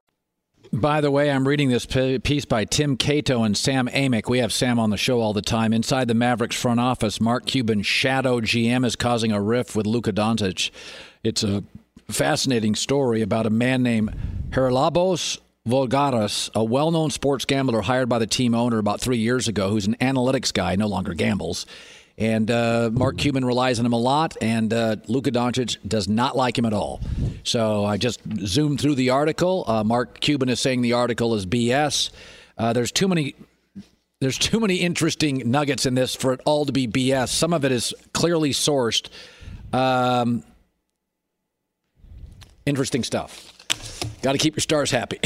By the way, I'm reading this piece by Tim Cato and Sam Amick. We have Sam on the show all the time. Inside the Mavericks front office, Mark Cuban's shadow G M is causing a rift with Luka Doncic. It's a fascinating story about a man named Haralabos Voulgaris, a well-known sports gambler hired by the team owner about three years ago, who's an analytics guy, no longer gambles. And uh, Mark Cuban relies on him a lot, and uh, Luka Doncic does not like him at all. So I just zoomed through the article. Uh, Mark Cuban is saying the article is B S. Uh, there's too many there's too many interesting nuggets in this for it all to be B S. Some of it is clearly sourced. Um, interesting stuff. Got to keep your stars happy.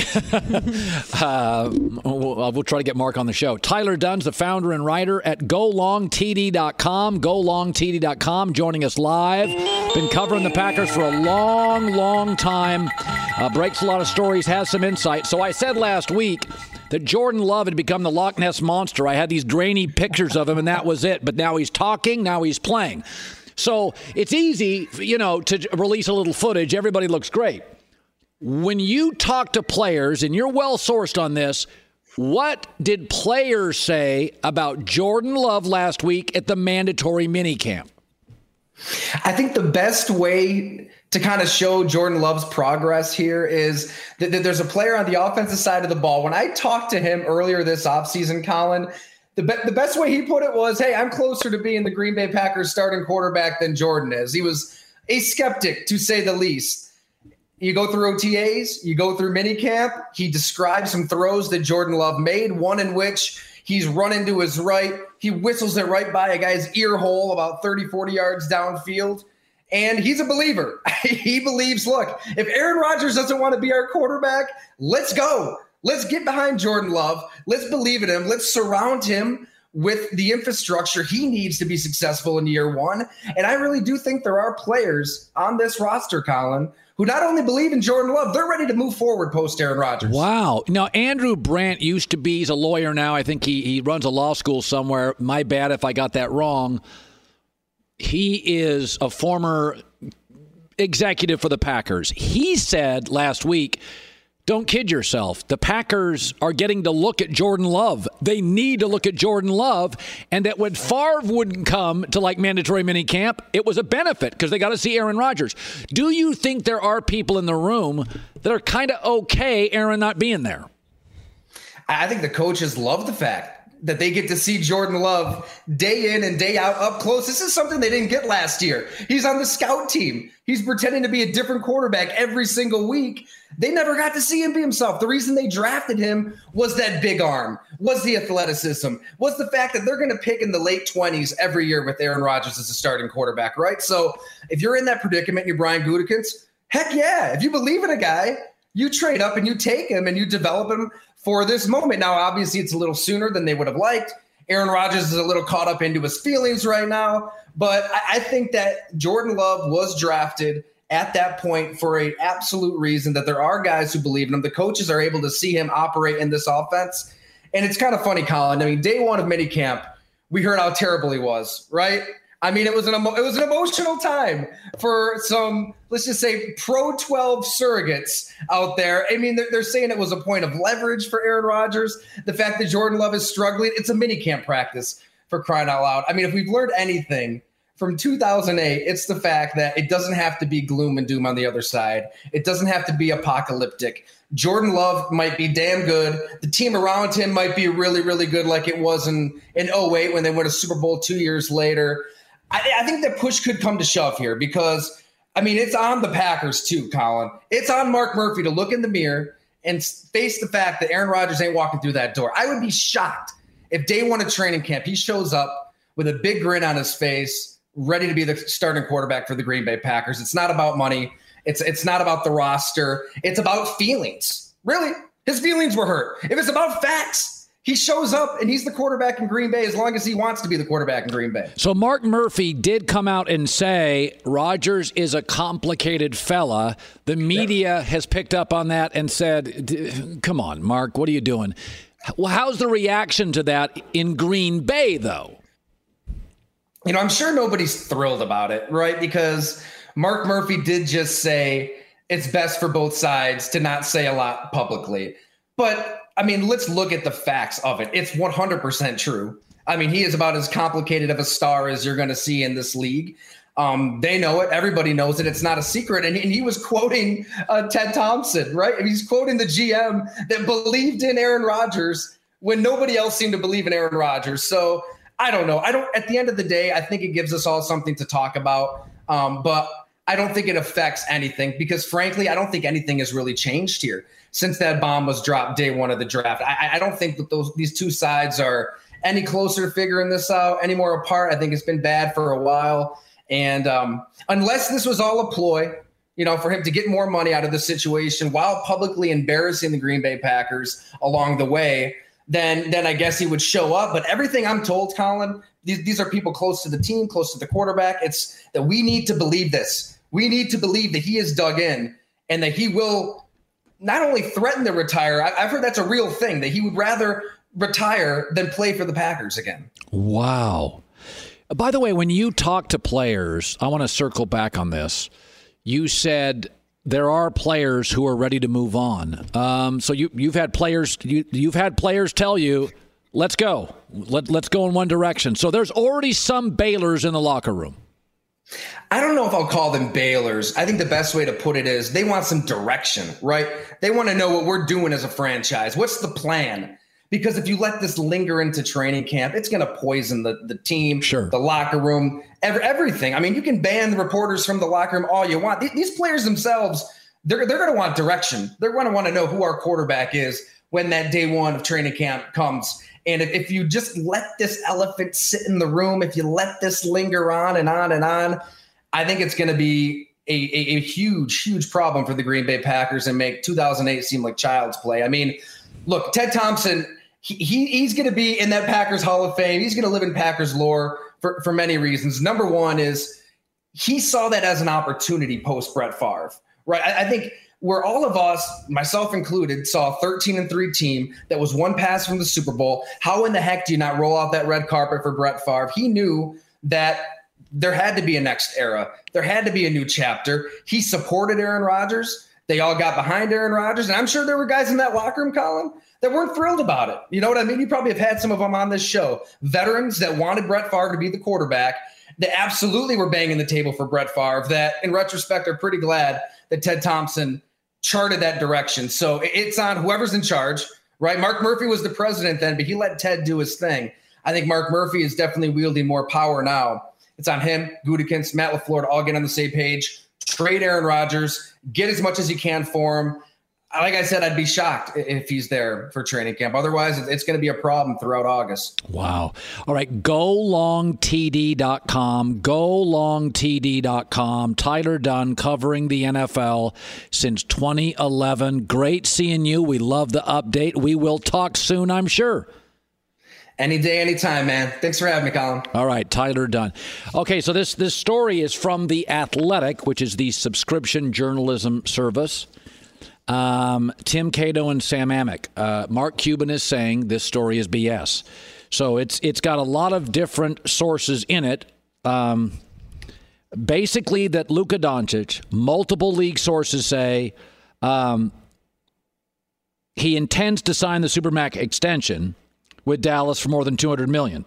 uh, we'll, we'll try to get Mark on the show. Tyler Dunn's the founder and writer at go long t d dot com. go long t d dot com, joining us live. Been covering the Packers for a long, long time. Uh, breaks a lot of stories, has some insight. So I said last week that Jordan Love had become the Loch Ness Monster. I had these grainy pictures of him, and that was it. But now he's talking, now he's playing. So it's easy, you know, to release a little footage. Everybody looks great. When you talk to players, and you're well-sourced on this, what did players say about Jordan Love last week at the mandatory minicamp? I think the best way to kind of show Jordan Love's progress here is that, that there's a player on the offensive side of the ball. When I talked to him earlier this offseason, Colin, the, be- the best way he put it was, hey, I'm closer to being the Green Bay Packers starting quarterback than Jordan is. He was a skeptic, to say the least. You go through O T As, you go through minicamp. He describes some throws that Jordan Love made, one in which he's running to his right. He whistles it right by a guy's ear hole about thirty, forty yards downfield. And he's a believer. He believes, look, if Aaron Rodgers doesn't want to be our quarterback, let's go. Let's get behind Jordan Love. Let's believe in him. Let's surround him with the infrastructure he needs to be successful in year one. And I really do think there are players on this roster, Colin, who not only believe in Jordan Love, they're ready to move forward post Aaron Rodgers. Wow. Now, Andrew Brandt used to be, he's a lawyer now. I think he, he runs a law school somewhere. My bad if I got that wrong. He is a former executive for the Packers. He said last week, don't kid yourself. The Packers are getting to look at Jordan Love. They need to look at Jordan Love. And that when Favre wouldn't come to like mandatory minicamp, it was a benefit because they got to see Aaron Rodgers. Do you think there are people in the room that are kind of okay Aaron not being there? I think the coaches love the fact that they get to see Jordan Love day in and day out up close. This is something they didn't get last year. He's on the scout team. He's pretending to be a different quarterback every single week. They never got to see him be himself. The reason they drafted him was that big arm, was the athleticism, was the fact that they're going to pick in the late twenties every year with Aaron Rodgers as a starting quarterback, right? So if you're in that predicament, you're Brian Gutekunst, heck yeah. If you believe in a guy, you trade up and you take him and you develop him for this moment. Now, obviously, it's a little sooner than they would have liked. Aaron Rodgers is a little caught up into his feelings right now. But I, I think that Jordan Love was drafted at that point for an absolute reason, that there are guys who believe in him. The coaches are able to see him operate in this offense. And it's kind of funny, Colin. I mean, day one of minicamp, we heard how terrible he was, right? I mean, it was an emo- it was an emotional time for some, let's just say, Pro twelve surrogates out there. I mean, they're, they're saying it was a point of leverage for Aaron Rodgers. The fact that Jordan Love is struggling, it's a minicamp practice, for crying out loud. I mean, if we've learned anything from two thousand eight, it's the fact that it doesn't have to be gloom and doom on the other side. It doesn't have to be apocalyptic. Jordan Love might be damn good. The team around him might be really, really good, like it was in, in oh eight when they win a Super Bowl two years later. I, I think that push could come to shove here because, I mean, it's on the Packers too, Colin. It's on Mark Murphy to look in the mirror and face the fact that Aaron Rodgers ain't walking through that door. I would be shocked if day one of training camp he shows up with a big grin on his face, ready to be the starting quarterback for the Green Bay Packers. It's not about money. It's it's not about the roster. It's about feelings. Really, his feelings were hurt. If it's about facts, he shows up and he's the quarterback in Green Bay as long as he wants to be the quarterback in Green Bay. So Mark Murphy did come out and say Rodgers is a complicated fella. The media yeah. has picked up on that and said, come on, Mark, what are you doing? Well, how's the reaction to that in Green Bay, though? You know, I'm sure nobody's thrilled about it, right? Because Mark Murphy did just say it's best for both sides to not say a lot publicly. But I mean, let's look at the facts of it. It's one hundred percent true. I mean, he is about as complicated of a star as you're going to see in this league. Um, they know it. Everybody knows it. It's not a secret. And he, and he was quoting uh, Ted Thompson, right? And he's quoting the G M that believed in Aaron Rodgers when nobody else seemed to believe in Aaron Rodgers. So I don't know. I don't. At the end of the day, I think it gives us all something to talk about. Um, but I don't think it affects anything because, frankly, I don't think anything has really changed here since that bomb was dropped day one of the draft. I, I don't think that those these two sides are any closer to figuring this out, any more apart. I think it's been bad for a while. And um, unless this was all a ploy, you know, for him to get more money out of the situation while publicly embarrassing the Green Bay Packers along the way, then then I guess he would show up. But everything I'm told, Colin, these, these are people close to the team, close to the quarterback. It's that we need to believe this. We need to believe that he is dug in and that he will not only threaten to retire. I, I've heard that's a real thing, that he would rather retire than play for the Packers again. Wow. By the way, when you talk to players, I want to circle back on this. You said there are players who are ready to move on. Um, so you, you've had players, you, you've had players tell you, let's go. Let, let's go in one direction. So there's already some Baylors in the locker room. I don't know if I'll call them Baylors. I think the best way to put it is they want some direction, right? They want to know what we're doing as a franchise. What's the plan? Because if you let this linger into training camp, it's going to poison the, the team, sure. the locker room, every, everything. I mean, you can ban the reporters from the locker room all you want. These, these players themselves, they're, they're going to want direction. They're going to want to know who our quarterback is when that day one of training camp comes. And if, if you just let this elephant sit in the room, if you let this linger on and on and on, I think it's going to be a, a, a huge, huge problem for the Green Bay Packers and make two thousand eight seem like child's play. I mean, look, Ted Thompson, he, he he's going to be in that Packers Hall of Fame. He's going to live in Packers lore for, for many reasons. Number one is he saw that as an opportunity post Brett Favre, right? I, I think where all of us, myself included, saw a thirteen and three team that was one pass from the Super Bowl. How in the heck do you not roll out that red carpet for Brett Favre? He knew that there had to be a next era. There had to be a new chapter. He supported Aaron Rodgers. They all got behind Aaron Rodgers. And I'm sure there were guys in that locker room, Colin, that weren't thrilled about it. You know what I mean? You probably have had some of them on this show. Veterans that wanted Brett Favre to be the quarterback, that absolutely were banging the table for Brett Favre, that in retrospect are pretty glad that Ted Thompson charted that direction. So it's on whoever's in charge, right? Mark Murphy was the president then, but he let Ted do his thing. I think Mark Murphy is definitely wielding more power now. It's on him, Gutekunst, Matt LaFleur to all get on the same page, trade Aaron Rodgers, get as much as you can for him. Like I said, I'd be shocked if he's there for training camp. Otherwise, it's going to be a problem throughout August. Wow. All right, go long t d dot com, go long t d dot com. Tyler Dunne covering the N F L since twenty eleven. Great seeing you. We love the update. We will talk soon, I'm sure. Any day, anytime, man. Thanks for having me, Colin. All right, Tyler Dunne. Okay, so this, this story is from The Athletic, which is the subscription journalism service. Um, Tim Cato and Sam Amick. Uh, Mark Cuban is saying this story is B S. So it's it's got a lot of different sources in it. Um, basically, that Luka Doncic, multiple league sources say um, he intends to sign the Supermax extension with Dallas for more than two hundred million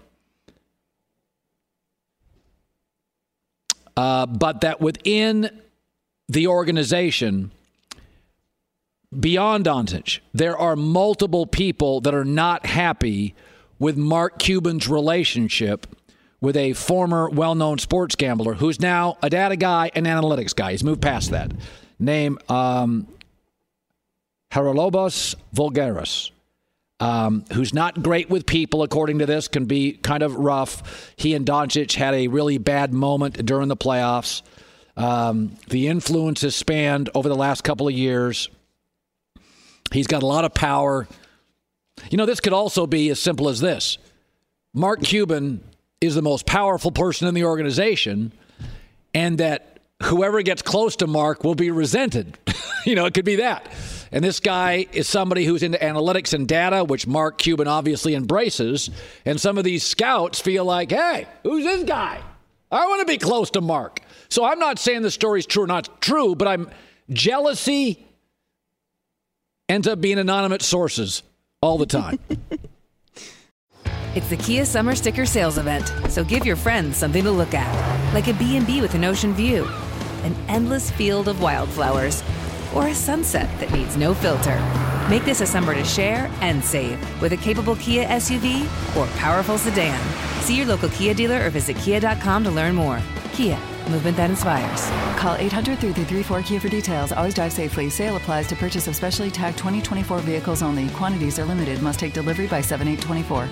dollars. Uh, but that within the organization, beyond Doncic, there are multiple people that are not happy with Mark Cuban's relationship with a former well-known sports gambler who's now a data guy and analytics guy. He's moved past that. Name um, Haralobos Voulgaris. um, who's not great with people, according to this, can be kind of rough. He and Doncic had a really bad moment during the playoffs. Um, the influence has spanned over the last couple of years. He's got a lot of power. You know, this could also be as simple as this. Mark Cuban is the most powerful person in the organization, and that whoever gets close to Mark will be resented. You know, it could be that. And this guy is somebody who's into analytics and data, which Mark Cuban obviously embraces. And some of these scouts feel like, hey, who's this guy? I want to be close to Mark. So I'm not saying the story's true or not true, but I'm jealousy ends up being anonymous sources all the time. It's the Kia Summer Sticker Sales Event, so give your friends something to look at, like a B and B with an ocean view, an endless field of wildflowers, or a sunset that needs no filter. Make this a summer to share and save with a capable Kia S U V or powerful sedan. See your local Kia dealer or visit kia dot com to learn more. Kia, movement that inspires. Call eight hundred, three three three, four Kia for details. Always drive safely. Sale applies to purchase of specially tagged twenty twenty-four vehicles only. Quantities are limited. Must take delivery by seven eight twenty-four.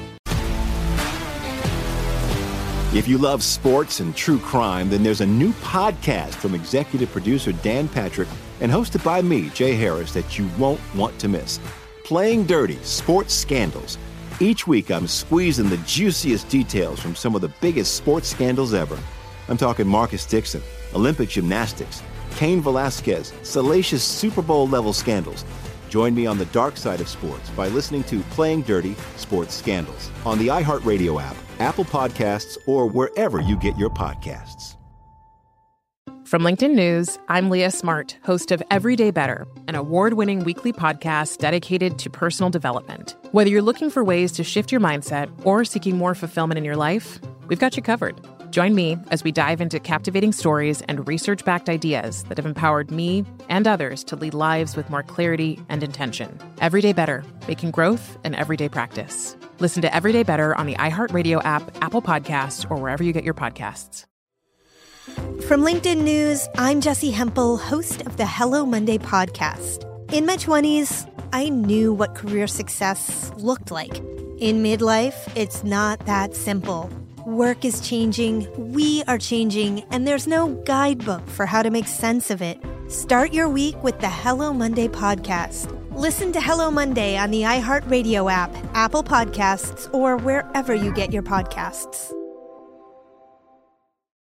If you love sports and true crime, then there's a new podcast from executive producer Dan Patrick and hosted by me, Jay Harris, that you won't want to miss. Playing Dirty: Sports Scandals. Each week, I'm squeezing the juiciest details from some of the biggest sports scandals ever. I'm talking Marcus Dixon, Olympic gymnastics, Cain Velasquez, salacious Super Bowl-level scandals. Join me on the dark side of sports by listening to Playing Dirty: Sports Scandals on the iHeartRadio app, Apple Podcasts, or wherever you get your podcasts. From LinkedIn News, I'm Leah Smart, host of Everyday Better, an award-winning weekly podcast dedicated to personal development. Whether you're looking for ways to shift your mindset or seeking more fulfillment in your life, we've got you covered. Join me as we dive into captivating stories and research-backed ideas that have empowered me and others to lead lives with more clarity and intention. Everyday Better, making growth an everyday practice. Listen to Everyday Better on the iHeartRadio app, Apple Podcasts, or wherever you get your podcasts. From LinkedIn News, I'm Jessi Hempel, host of the Hello Monday podcast. In my twenties, I knew what career success looked like. In midlife, it's not that simple. Work is changing, we are changing, and there's no guidebook for how to make sense of it. Start your week with the Hello Monday podcast. Listen to Hello Monday on the iHeartRadio app, Apple Podcasts, or wherever you get your podcasts.